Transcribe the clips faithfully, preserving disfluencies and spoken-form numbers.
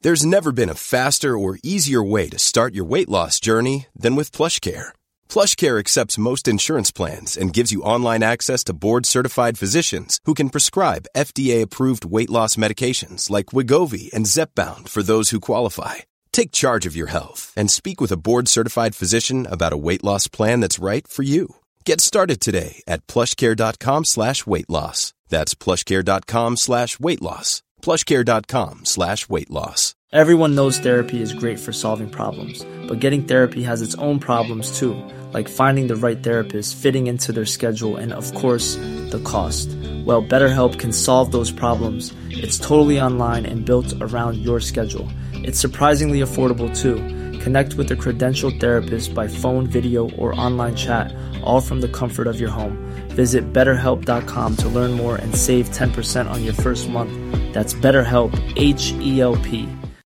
There's never been a faster or easier way to start your weight loss journey than with PlushCare. PlushCare accepts most insurance plans and gives you online access to board-certified physicians who can prescribe F D A-approved weight loss medications like Wegovy and Zepbound for those who qualify. Take charge of your health and speak with a board-certified physician about a weight loss plan that's right for you. Get started today at plushcare.com slash weight loss. That's plushcare.com slash weight loss. plushcare.com slash weight loss. Everyone knows therapy is great for solving problems, but getting therapy has its own problems too, like finding the right therapist, fitting into their schedule, and of course, the cost. Well, BetterHelp can solve those problems. It's totally online and built around your schedule. It's surprisingly affordable too. Connect with a credentialed therapist by phone, video, or online chat, all from the comfort of your home. Visit better help dot com to learn more and save ten percent on your first month. That's BetterHelp, H E L P.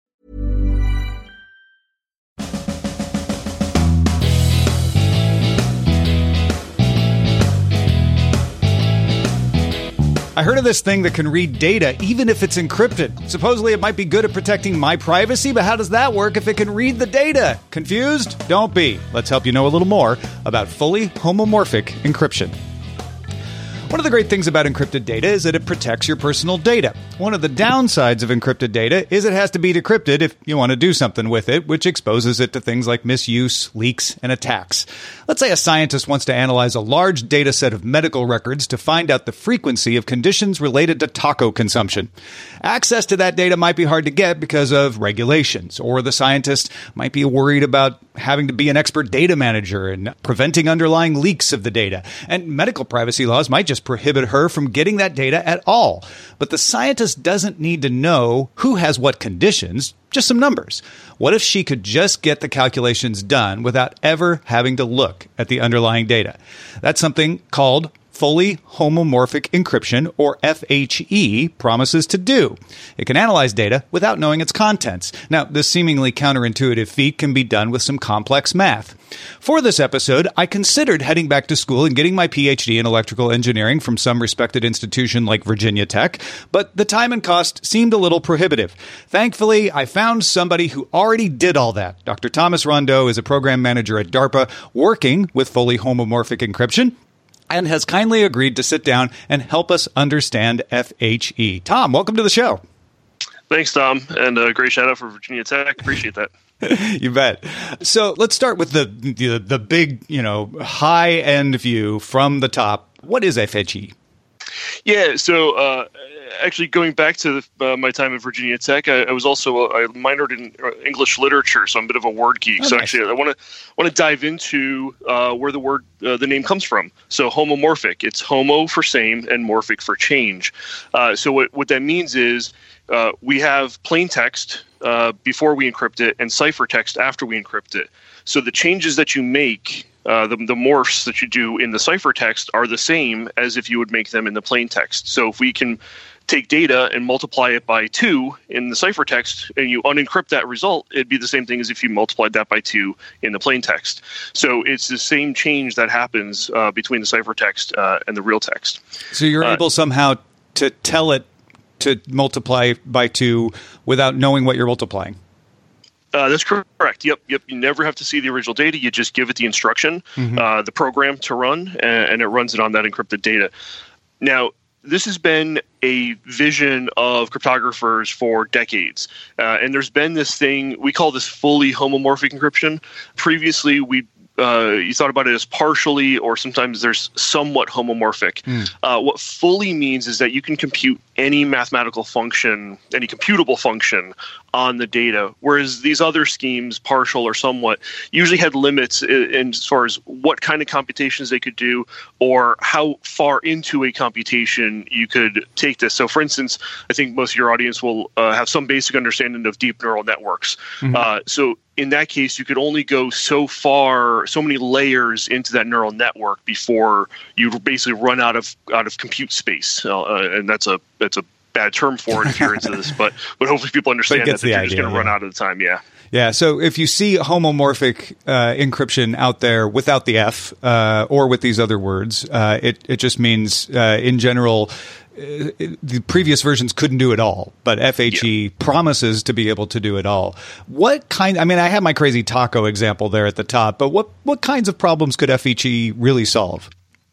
I heard of this thing that can read data even if it's encrypted. Supposedly it might be good at protecting my privacy, but how does that work if it can read the data? Confused? Don't be. Let's help you know a little more about fully homomorphic encryption. One of the great things about encrypted data is that it protects your personal data. One of the downsides of encrypted data is it has to be decrypted if you want to do something with it, which exposes it to things like misuse, leaks, and attacks. Let's say a scientist wants to analyze a large data set of medical records to find out the frequency of conditions related to taco consumption. Access to that data might be hard to get because of regulations, or the scientist might be worried about having to be an expert data manager and preventing underlying leaks of the data. And medical privacy laws might just prohibit her from getting that data at all. But the scientist doesn't need to know who has what conditions, just some numbers. What if she could just get the calculations done without ever having to look at the underlying data? That's something called fully homomorphic encryption, or F H E, promises to do. It can analyze data without knowing its contents. Now, this seemingly counterintuitive feat can be done with some complex math. For this episode, I considered heading back to school and getting my P H D in electrical engineering from some respected institution like Virginia Tech, but the time and cost seemed a little prohibitive. Thankfully, I found somebody who already did all that. Doctor Thomas Rondeau is a program manager at DARPA working with fully homomorphic encryption, and has kindly agreed to sit down and help us understand F H E. Tom, welcome to the show. Thanks, Tom, and a great shout out for Virginia Tech. Appreciate that. You bet. So let's start with the, the the big, you know, high end view from the top. What is F H E? Yeah, so uh, actually going back to uh, my time at Virginia Tech, I, I was also I minored in English literature, so I'm a bit of a word geek. Oh, so nice. Actually, I want to want to dive into uh, where the word uh, the name comes from. So homomorphic, it's homo for same and morphic for change. Uh, so what what that means is uh, we have plain text uh, before we encrypt it and ciphertext after we encrypt it. So the changes that you make, Uh, the, the morphs that you do in the ciphertext are the same as if you would make them in the plain text. So if we can take data and multiply it by two in the ciphertext and you unencrypt that result, it'd be the same thing as if you multiplied that by two in the plain text. So it's the same change that happens uh, between the ciphertext uh, and the real text. So you're uh, able somehow to tell it to multiply by two without knowing what you're multiplying. Uh, that's correct. Yep, yep. You never have to see the original data. You just give it the instruction, mm-hmm. uh, the program to run, and, and it runs it on that encrypted data. Now, this has been a vision of cryptographers for decades. Uh, and there's been this thing, we call this fully homomorphic encryption. Previously, we Uh, you thought about it as partially, or sometimes there's somewhat homomorphic. Mm. Uh, what fully means is that you can compute any mathematical function, any computable function on the data, whereas these other schemes, partial or somewhat, usually had limits in, in as far as what kind of computations they could do or how far into a computation you could take this. So, for instance, I think most of your audience will uh, have some basic understanding of deep neural networks. Mm-hmm. Uh, so in that case, you could only go so far, so many layers into that neural network before you basically run out of out of compute space. Uh, and that's a that's a bad term for it if you're into this, but but hopefully people understand that, that you're idea, just going to yeah. run out of the time. Yeah. Yeah, so if you see homomorphic uh, encryption out there without the F uh, or with these other words, uh, it, it just means, uh, in general, uh, the previous versions couldn't do it all, but F H E yeah. promises to be able to do it all. What kind, I mean, I have my crazy taco example there at the top, but what, what kinds of problems could F H E really solve?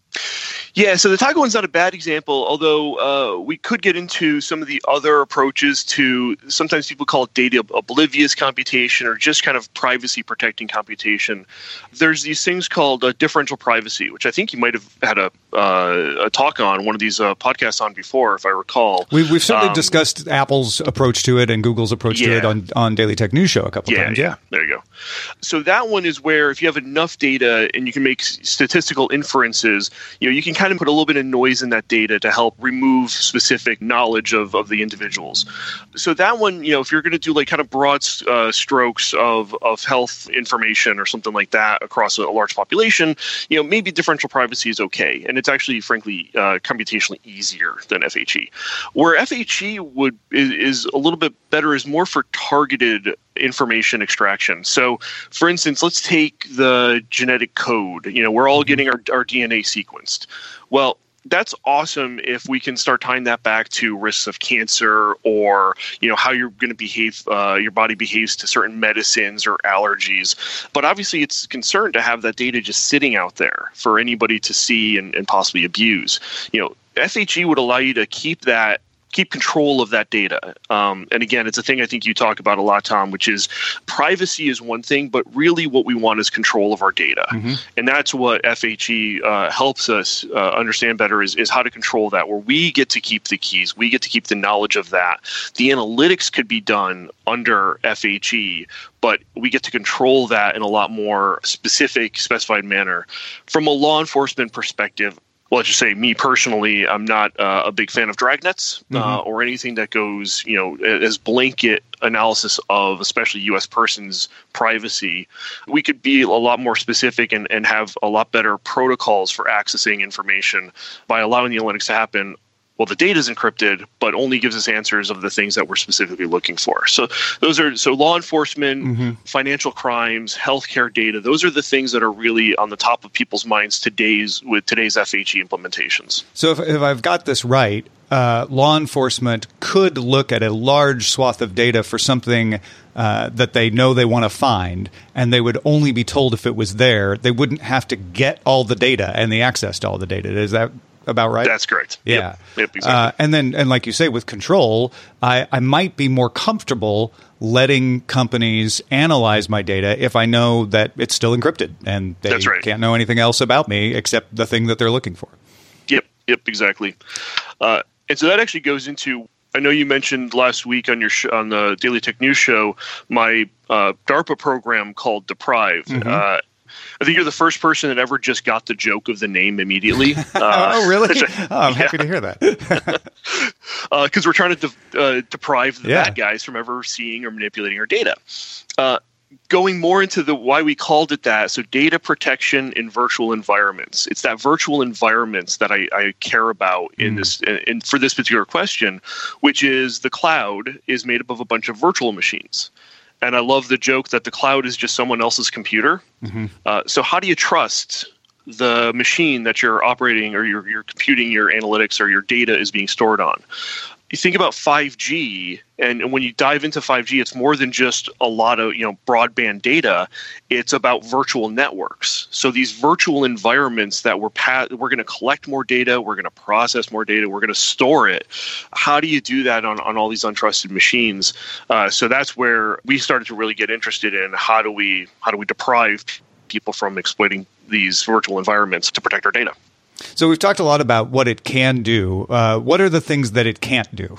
Yeah, so the taco one's not a bad example, although uh, we could get into some of the other approaches to, sometimes people call it data oblivious computation or just kind of privacy protecting computation. There's these things called uh, differential privacy, which I think you might have had a, uh, a talk on, one of these uh, podcasts on before, if I recall. We, we've certainly um, discussed Apple's approach to it and Google's approach yeah. to it on, on Daily Tech News Show a couple yeah, of times. Yeah, yeah, there you go. So that one is where if you have enough data and you can make statistical inferences, you know, you can kind of put a little bit of noise in that data to help remove specific knowledge of, of the individuals. So that one, you know, if you're going to do like kind of broad uh, strokes of, of health information or something like that across a, a large population, you know, maybe differential privacy is okay. And it's actually, frankly, uh, computationally easier than F H E. Where F H E would is, is a little bit better is more for targeted information extraction. So, for instance, let's take the genetic code. You know, we're all getting our, our D N A sequenced. Well, that's awesome if we can start tying that back to risks of cancer or, you know, how you're going to behave, uh, your body behaves to certain medicines or allergies. But obviously it's a concern to have that data just sitting out there for anybody to see and, and possibly abuse. You know, F H E would allow you to keep that keep control of that data. Um, and again, it's a thing I think you talk about a lot, Tom, which is privacy is one thing, but really what we want is control of our data. Mm-hmm. And that's what F H E uh, helps us uh, understand better is, is how to control that, where we get to keep the keys. We get to keep the knowledge of that. The analytics could be done under F H E, but we get to control that in a lot more specific, specified manner. From a law enforcement perspective, well, let's just say me personally, I'm not uh, a big fan of dragnets uh, mm-hmm. or anything that goes, you know, as blanket analysis of especially U S persons' privacy. We could be a lot more specific and, and have a lot better protocols for accessing information by allowing the analytics to happen. Well, the data is encrypted, but only gives us answers of the things that we're specifically looking for. So those are so law enforcement, mm-hmm. financial crimes, healthcare data. Those are the things that are really on the top of people's minds today's with today's F H E implementations. So if, if I've got this right, uh, law enforcement could look at a large swath of data for something uh, that they know they want to find, and they would only be told if it was there. They wouldn't have to get all the data and the access to all the data. Is that about right? That's correct. Yeah. Yep, yep exactly. Uh, and then, and like you say, with control, I, I might be more comfortable letting companies analyze my data if I know that it's still encrypted and they That's right. can't know anything else about me except the thing that they're looking for. Yep. Yep. Exactly. Uh, and so that actually goes into, I know you mentioned last week on your sh- on the Daily Tech News Show, my uh, DARPA program called Deprive. Mm-hmm. Uh, I think you're the first person that ever just got the joke of the name immediately. Uh, oh, really? I, oh, I'm yeah. happy to hear that. Because uh, we're trying to de- uh, deprive the yeah. bad guys from ever seeing or manipulating our data. Uh, going more into the why we called it that, so data protection in virtual environments. It's that virtual environments that I, I care about in mm. this, in, for this particular question, which is the cloud is made up of a bunch of virtual machines. And I love the joke that the cloud is just someone else's computer. Mm-hmm. Uh, so how do you trust the machine that you're operating or you're, you're computing your analytics or your data is being stored on? You think about five G, and when you dive into five G, it's more than just a lot of, you know, broadband data. It's about virtual networks. So these virtual environments that we're pa- we're going to collect more data, we're going to process more data, we're going to store it. How do you do that on, on all these untrusted machines? Uh, so that's where we started to really get interested in how do we how do we deprive people from exploiting these virtual environments to protect our data. So we've talked a lot about what it can do. Uh, what are the things that it can't do?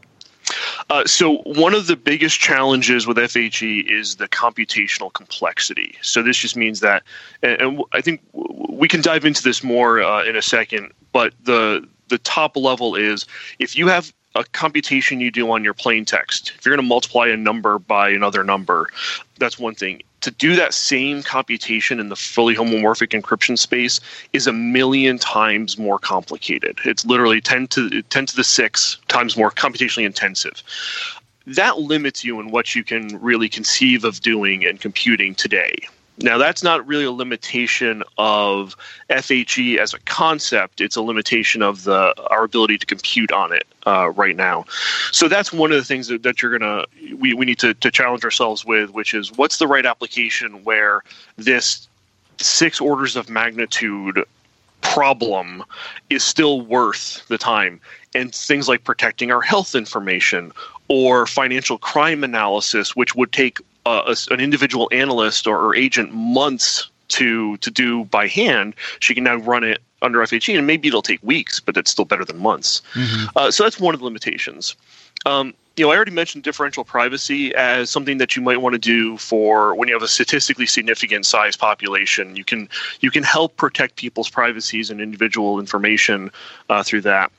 Uh, so one of the biggest challenges with F H E is the computational complexity. So this just means that, and, and I think we can dive into this more uh, in a second, but the the top level is if you have a computation you do on your plain text, if you're going to multiply a number by another number, that's one thing. To do that same computation in the fully homomorphic encryption space is a million times more complicated. It's literally ten to the six times more computationally intensive. that limits you in what you can really conceive of doing and computing today. Now, that's not really a limitation of F H E as a concept. It's a limitation of the our ability to compute on it uh, right now. So that's one of the things that, that you're going to we, we need to, to challenge ourselves with, which is what's the right application where this six orders of magnitude problem is still worth the time. And things like protecting our health information or financial crime analysis, which would take Uh, a, an individual analyst or, or agent months to to do by hand, she can now run it under F H E, and maybe it'll take weeks, but it's still better than months. Mm-hmm. Uh, so that's one of the limitations. Um, you know, I already mentioned differential privacy as something that you might want to do for when you have a statistically significant size population. You can you can help protect people's privacies and individual information uh, through that.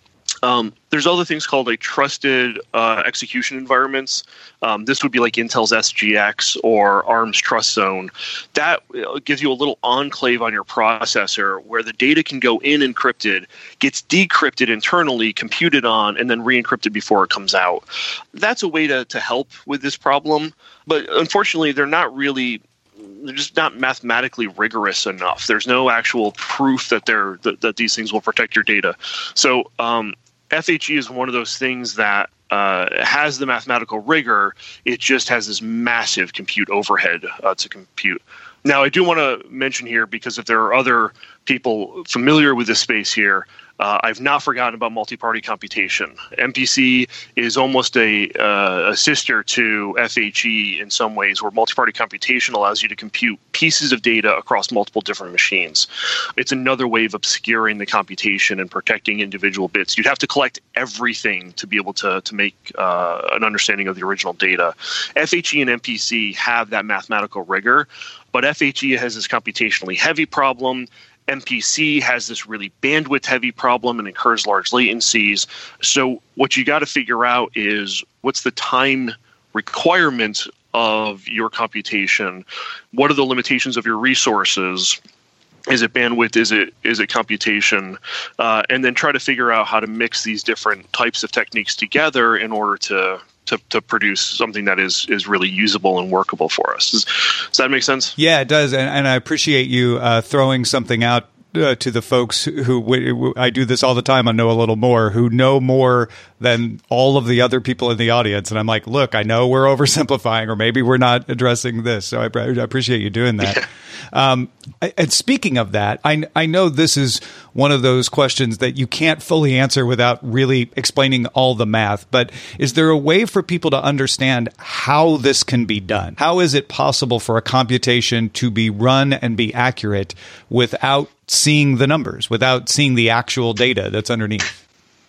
Um, there's other things called like trusted uh, execution environments. Um, this would be like Intel's S G X or ARM's Trust Zone. That gives you a little enclave on your processor where the data can go in encrypted, gets decrypted internally, computed on, and then re-encrypted before it comes out. That's a way to, to help with this problem. But unfortunately, they're not really they're just not mathematically rigorous enough. There's no actual proof that they're that, that these things will protect your data. So um, F H E is one of those things that uh, has the mathematical rigor. It just has this massive compute overhead uh, to compute. Now, I do want to mention here, because if there are other people familiar with this space here, uh, I've not forgotten about multi-party computation. M P C is almost a, uh, a sister to F H E in some ways, where multi-party computation allows you to compute pieces of data across multiple different machines. It's another way of obscuring the computation and protecting individual bits. You'd have to collect everything to be able to, to make uh, an understanding of the original data. F H E and M P C have that mathematical rigor, but F H E has this computationally heavy problem. M P C has this really bandwidth-heavy problem and incurs large latencies. So what you got to figure out is what's the time requirement of your computation? What are the limitations of your resources? Is it bandwidth? Is it is it computation? Uh, and then try to figure out how to mix these different types of techniques together in order to to, to produce something that is is really usable and workable for us. Does, does that make sense? Yeah, it does. And, and I appreciate you uh, throwing something out uh, to the folks who, who I do this all the time on Know a Little More, who know more than all of the other people in the audience. And I'm like, look, I know we're oversimplifying, or maybe we're not addressing this. So I, I appreciate you doing that. Yeah. Um, and speaking of that, I, I know this is one of those questions that you can't fully answer without really explaining all the math, but is there a way for people to understand how this can be done? How is it possible for a computation to be run and be accurate without seeing the numbers, without seeing the actual data that's underneath?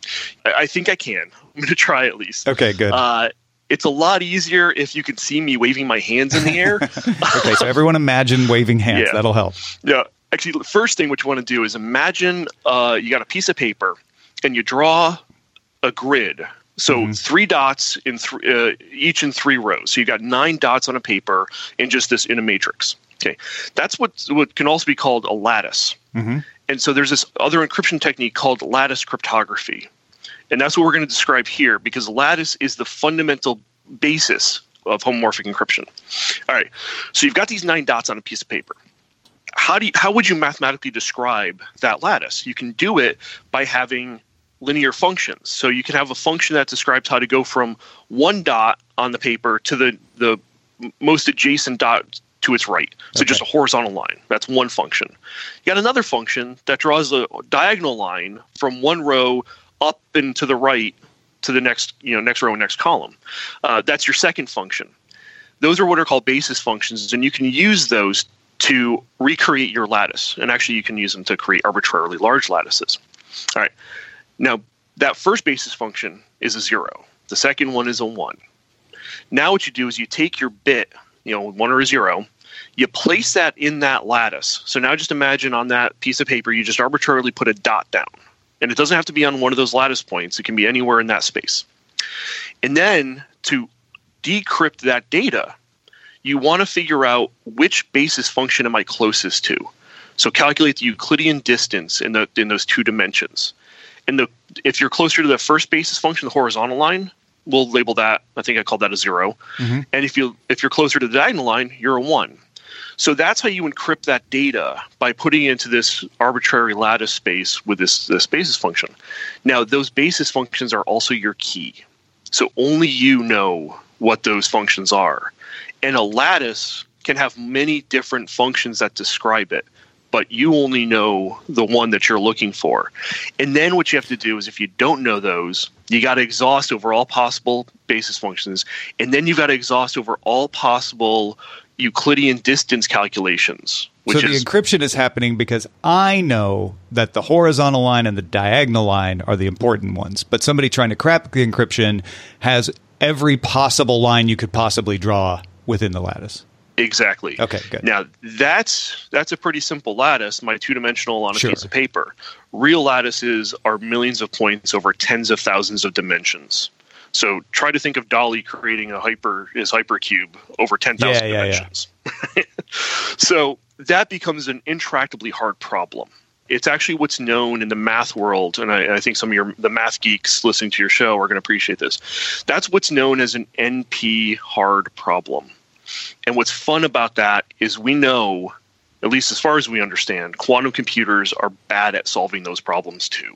I think I can. I'm going to try at least. Okay, good. Uh, It's a lot easier if you can see me waving my hands in the air. Okay, so everyone imagine waving hands. Yeah. That'll help. Yeah. Actually, the first thing what you want to do is imagine uh, you got a piece of paper and you draw a grid. So mm-hmm. three dots in th- uh, each in three rows. So you got nine dots on a paper in just this in a matrix. Okay, that's what what can also be called a lattice. Mm-hmm. And so there's this other encryption technique called lattice cryptography. And that's what we're going to describe here, because lattice is the fundamental basis of homomorphic encryption. All right, so you've got these nine dots on a piece of paper. How do you, how would you mathematically describe that lattice? You can do it by having linear functions. So you can have a function that describes how to go from one dot on the paper to the, the most adjacent dot to its right. So okay. Just a horizontal line. That's one function. You got another function that draws a diagonal line from one row up and to the right to the next, you know, next row and next column. Uh, that's your second function. Those are what are called basis functions, and you can use those to recreate your lattice. And actually, you can use them to create arbitrarily large lattices. All right. Now, that first basis function is a zero. The second one is a one. Now, what you do is you take your bit, you know, one or a zero, you place that in that lattice. So now just imagine on that piece of paper, you just arbitrarily put a dot down. And it doesn't have to be on one of those lattice points. It can be anywhere in that space. And then to decrypt that data, you want to figure out which basis function am I closest to. So calculate the Euclidean distance in the in those two dimensions. And the if you're closer to the first basis function, the horizontal line, we'll label that, I think I called that a zero. Mm-hmm. And if you if you're closer to the diagonal line, you're a one. So that's how you encrypt that data, by putting it into this arbitrary lattice space with this, this basis function. Now, those basis functions are also your key. So only you know what those functions are. And a lattice can have many different functions that describe it, but you only know the one that you're looking for. And then what you have to do is, if you don't know those, you got to exhaust over all possible basis functions, and then you've got to exhaust over all possible Euclidean distance calculations. Which so the is, encryption is happening because I know that the horizontal line and the diagonal line are the important ones, but somebody trying to crack the encryption has every possible line you could possibly draw within the lattice. Exactly. Okay, good. Now, that's that's a pretty simple lattice, my two-dimensional on a Sure. piece of paper. Real lattices are millions of points over tens of thousands of dimensions. So try to think of Dolly creating a hyper is hypercube over ten thousand Yeah, yeah, dimensions. Yeah. So that becomes an intractably hard problem. It's actually what's known in the math world, and I, I think some of your the math geeks listening to your show are going to appreciate this. That's what's known as an N P hard problem. And what's fun about that is we know, at least as far as we understand, quantum computers are bad at solving those problems too.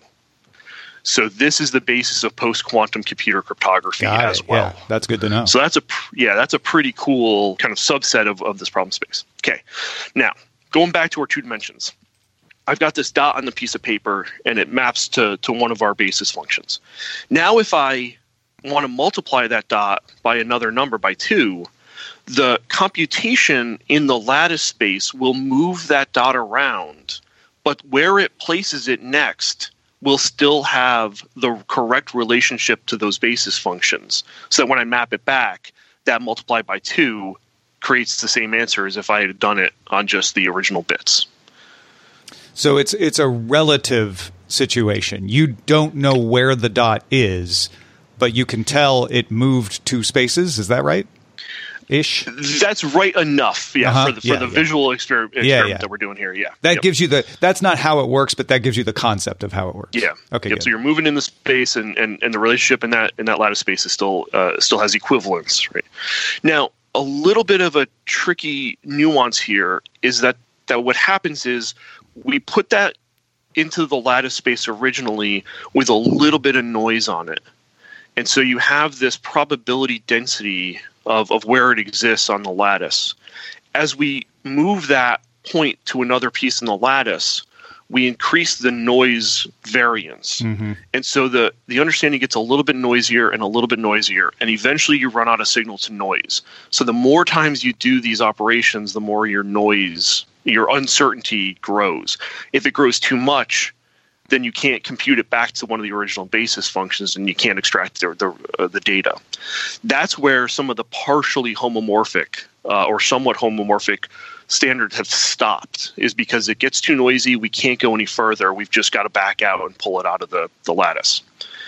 So this is the basis of post-quantum computer cryptography Got as it. well. Yeah, that's good to know. So that's a yeah, that's a pretty cool kind of subset of, of this problem space. Okay, now going back to our two dimensions, I've got this dot on the piece of paper, and it maps to to one of our basis functions. Now, if I want to multiply that dot by another number, by two, the computation in the lattice space will move that dot around, but where it places it next will still have the correct relationship to those basis functions. So that when I map it back, that multiplied by two creates the same answer as if I had done it on just the original bits. So it's it's a relative situation. You don't know where the dot is, but you can tell it moved two spaces. Is that right? Ish. That's right enough, yeah, Uh-huh. for the, for Yeah, the yeah. visual exper- experiment Yeah, yeah. that we're doing here. Yeah, That Yep. gives you the. That's not how it works, but that gives you the concept of how it works. Yeah. Okay. Yep. Good. So you're moving in the space, and, and, and the relationship in that in that lattice space is still uh, still has equivalence, right? Now, a little bit of a tricky nuance here is that that what happens is we put that into the lattice space originally with a little bit of noise on it, and so you have this probability density of of where it exists on the lattice. As we move that point to another piece in the lattice, we increase the noise variance. Mm-hmm. And so the, the understanding gets a little bit noisier and a little bit noisier, and eventually you run out of signal to noise. So the more times you do these operations, the more your noise, your uncertainty grows. If it grows too much, then you can't compute it back to one of the original basis functions, and you can't extract the the, uh, the data. That's where some of the partially homomorphic uh, or somewhat homomorphic standards have stopped, is because it gets too noisy. We can't go any further. We've just got to back out and pull it out of the, the lattice.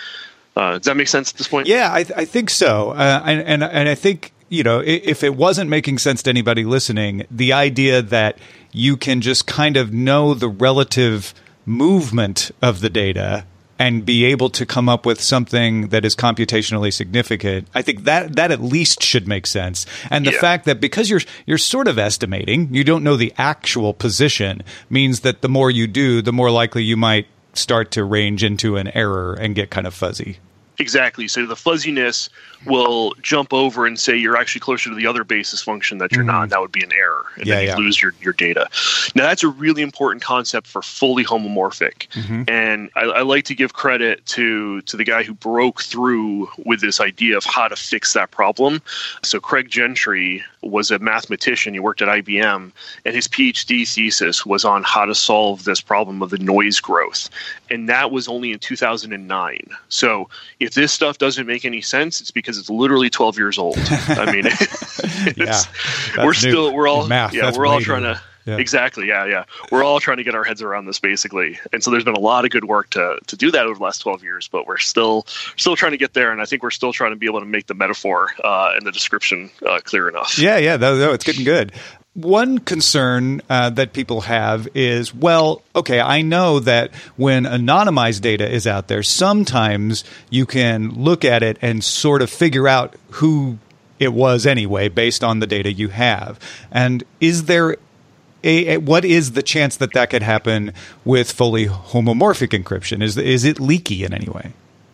Uh, does that make sense at this point? Yeah, I, th- I think so. Uh, and, and and I think, you know, if it wasn't making sense to anybody listening, the idea that you can just kind of know the relative movement of the data and be able to come up with something that is computationally significant, I think that that at least should make sense. And the Yeah. fact that because you're you're sort of estimating, you don't know the actual position, means that the more you do, the more likely you might start to range into an error and get kind of fuzzy. Exactly. So the fuzziness will jump over and say you're actually closer to the other basis function that you're Mm-hmm. not. That would be an error, and Yeah, then you yeah. lose your, your data. Now, that's a really important concept for fully homomorphic. Mm-hmm. And I, I like to give credit to, to the guy who broke through with this idea of how to fix that problem. So Craig Gentry was a mathematician. He worked at I B M, and his PhD thesis was on how to solve this problem of the noise growth. And that was only in two thousand nine. So if this stuff doesn't make any sense, it's because it's literally twelve years old. I mean, it's, Yeah, we're that's new. still we're all Math, yeah that's we're all way trying new. to Yeah. exactly yeah yeah we're all trying to get our heads around this basically. And so there's been a lot of good work to to do that over the last twelve years, but we're still still trying to get there. And I think we're still trying to be able to make the metaphor uh, and the description uh, clear enough. Yeah, yeah, no, no, it's getting good. one concern uh, that people have is, well, okay, I know that when anonymized data is out there, sometimes you can look at it and sort of figure out who it was anyway, based on the data you have. And is there a, a what is the chance that that could happen with fully homomorphic encryption? Is is it leaky in any way?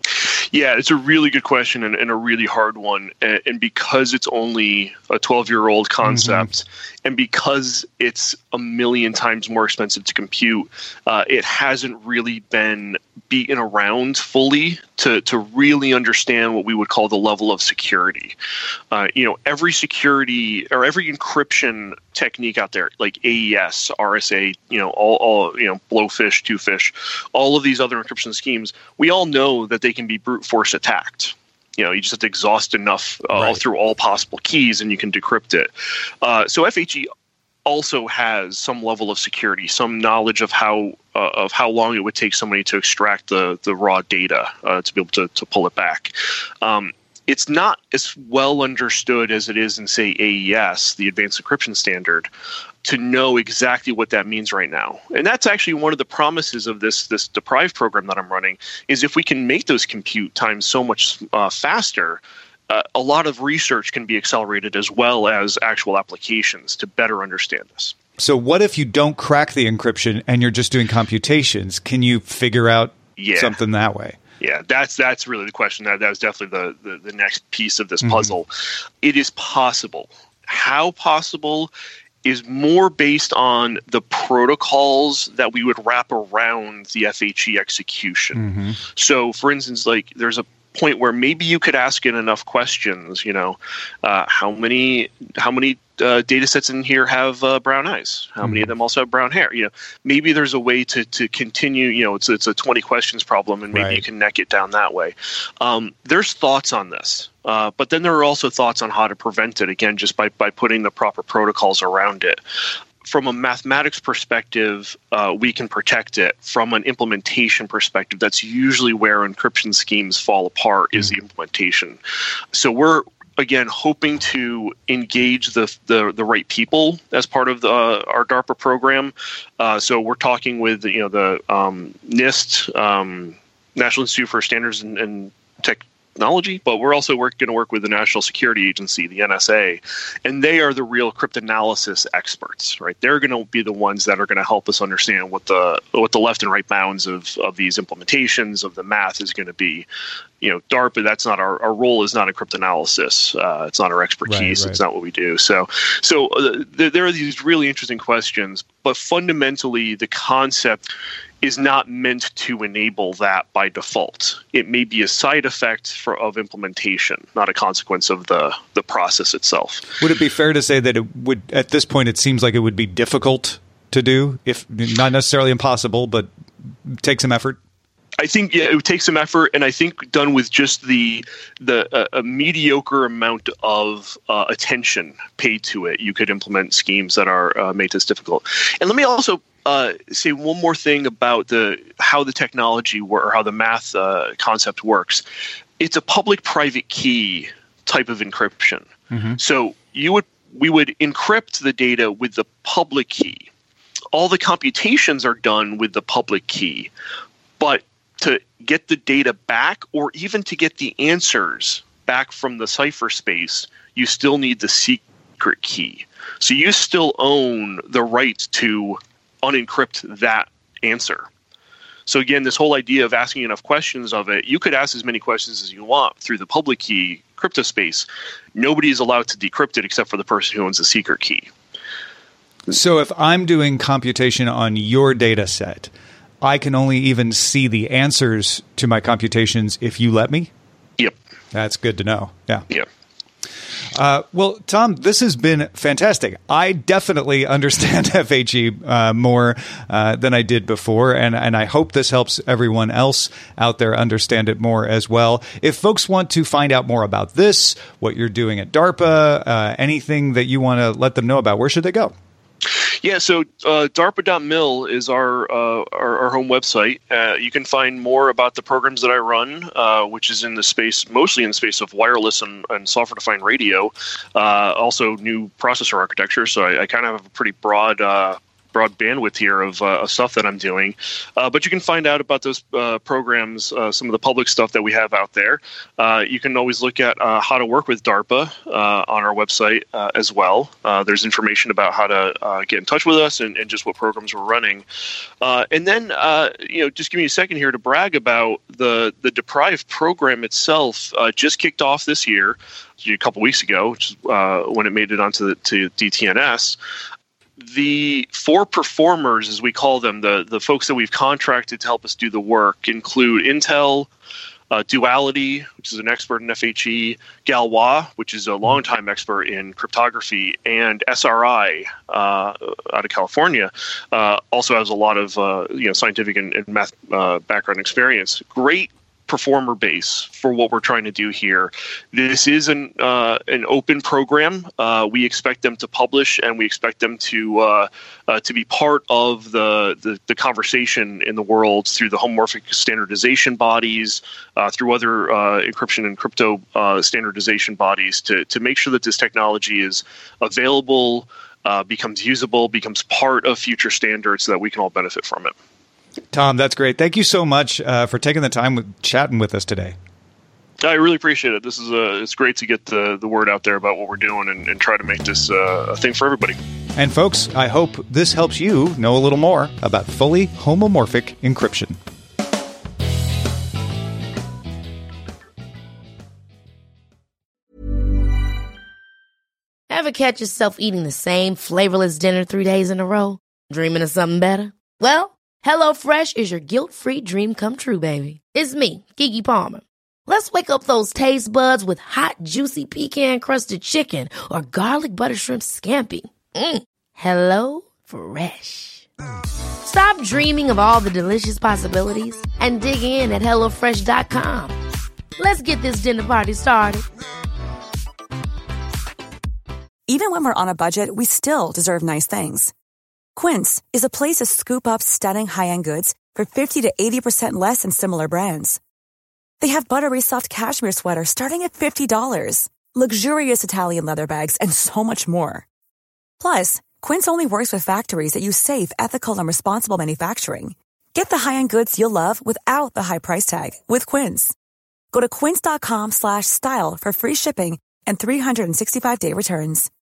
Yeah, it's a really good question and, and a really hard one. And, and because it's only a twelve-year-old concept, mm-hmm. and because it's a million times more expensive to compute, uh, it hasn't really been beaten around fully to, to really understand what we would call the level of security. Uh, you know, every security or every encryption technique out there, like A E S, R S A, you know, all, all you know, Blowfish, Twofish, all of these other encryption schemes, we all know that they can be brute force attacked. You know, you just have to exhaust enough uh, right. through all possible keys and you can decrypt it. Uh, so F H E also has some level of security, some knowledge of how uh, of how long it would take somebody to extract the the raw data uh, to be able to, to pull it back. Um, it's not as well understood as it is in, say, A E S, the Advanced Encryption Standard, to know exactly what that means right now. And that's actually one of the promises of this this Deprive program that I'm running, is if we can make those compute times so much uh, faster, uh, a lot of research can be accelerated as well as actual applications to better understand this. So what if you don't crack the encryption and you're just doing computations? Can you figure out yeah. something that way? Yeah, that's that's really the question. That, that was definitely the, the, the next piece of this puzzle. Mm-hmm. It is possible. How possible is more based on the protocols that we would wrap around the F H E execution. Mm-hmm. So, for instance, like there's a point where maybe you could ask it enough questions, you know, uh, how many how many uh, data sets in here have uh, brown eyes? How mm-hmm. many of them also have brown hair? You know, maybe there's a way to to continue, you know, it's, it's a twenty questions problem, and maybe right. you can neck it down that way. Um, there's thoughts on this. Uh, but then there are also thoughts on how to prevent it, again, just by, by putting the proper protocols around it. From a mathematics perspective, uh, we can protect it. From an implementation perspective, that's usually where encryption schemes fall apart, is the implementation. So we're, again, hoping to engage the the, the right people as part of the, uh, our DARPA program. Uh, so we're talking with, you know, the um, NIST, um, National Institute for Standards and, and Tech. Technology, but we're also work, going to work with the National Security Agency, the N S A, and they are the real cryptanalysis experts, right? They're going to be the ones that are going to help us understand what the what the left and right bounds of, of these implementations of the math is going to be. You know, DARPA, that's not our, our role is not in cryptanalysis. Uh, it's not our expertise. Right, right. It's not what we do. So, so uh, there, there are these really interesting questions, but fundamentally the concept is not meant to enable that by default. It may be a side effect for, of implementation, not a consequence of the, the process itself. Would it be fair to say that it would, at this point, it seems like it would be difficult to do, if not necessarily impossible, but take some effort? I think yeah, it would take some effort, and I think done with just the the uh, a mediocre amount of uh, attention paid to it, you could implement schemes that are uh, made this difficult. And let me also uh, say one more thing about the how the technology wor- or how the math uh, concept works. It's a public-private key type of encryption. Mm-hmm. So you would we would encrypt the data with the public key. All the computations are done with the public key, but to get the data back, or even to get the answers back from the cipher space, you still need the secret key. So you still own the right to unencrypt that answer. So again, this whole idea of asking enough questions of it, you could ask as many questions as you want through the public key crypto space. Nobody is allowed to decrypt it except for the person who owns the secret key. So if I'm doing computation on your data set, I can only even see the answers to my computations if you let me? Yep. That's good to know. Yeah. Yep. Uh, well, Tom, this has been fantastic. I definitely understand F H E uh, more uh, than I did before, and, and I hope this helps everyone else out there understand it more as well. If folks want to find out more about this, what you're doing at DARPA, uh, anything that you want to let them know about, where should they go? Yeah, so uh, DARPA dot mil is our, uh, our our home website. Uh, you can find more about the programs that I run, uh, which is in the space, mostly in the space of wireless and, and software-defined radio, uh, also new processor architecture. So I, I kind of have a pretty broad uh, broad bandwidth here of, uh, of stuff that I'm doing. Uh, but you can find out about those uh, programs, uh, some of the public stuff that we have out there. Uh, you can always look at uh, how to work with DARPA uh, on our website uh, as well. Uh, there's information about how to uh, get in touch with us and, and just what programs we're running. Uh, and then, uh, you know, just give me a second here to brag about the, the Deprive program itself. Uh, just kicked off this year, a couple weeks ago, which is uh, when it made it onto the, to D T N S. The four performers, as we call them, the, the folks that we've contracted to help us do the work, include Intel, uh, Duality, which is an expert in F H E, Galois, which is a longtime expert in cryptography, and S R I uh, out of California, uh, also has a lot of uh, you know scientific and, and math uh, background experience. Great performer base for what we're trying to do here. This is an uh, an open program. Uh, we expect them to publish, and we expect them to uh, uh, to be part of the, the the conversation in the world through the homomorphic standardization bodies, uh, through other uh, encryption and crypto uh, standardization bodies, to to make sure that this technology is available, uh, becomes usable, becomes part of future standards, so that we can all benefit from it. Tom, that's great. Thank you so much uh, for taking the time with, chatting with us today. I really appreciate it. This is uh, it's great to get the, the word out there about what we're doing and, and try to make this uh, a thing for everybody. And folks, I hope this helps you know a little more about fully homomorphic encryption. Ever catch yourself eating the same flavorless dinner three days in a row? Dreaming of something better? Well, HelloFresh is your guilt-free dream come true, baby. It's me, Keke Palmer. Let's wake up those taste buds with hot, juicy pecan-crusted chicken or garlic butter shrimp scampi. Mm. Hello Fresh. Stop dreaming of all the delicious possibilities and dig in at hello fresh dot com. Let's get this dinner party started. Even when we're on a budget, we still deserve nice things. Quince is a place to scoop up stunning high-end goods for fifty to eighty percent less than similar brands. They have buttery soft cashmere sweaters starting at fifty dollars, luxurious Italian leather bags, and so much more. Plus, Quince only works with factories that use safe, ethical, and responsible manufacturing. Get the high-end goods you'll love without the high price tag with Quince. Go to quince dot com slash style for free shipping and three sixty-five day returns.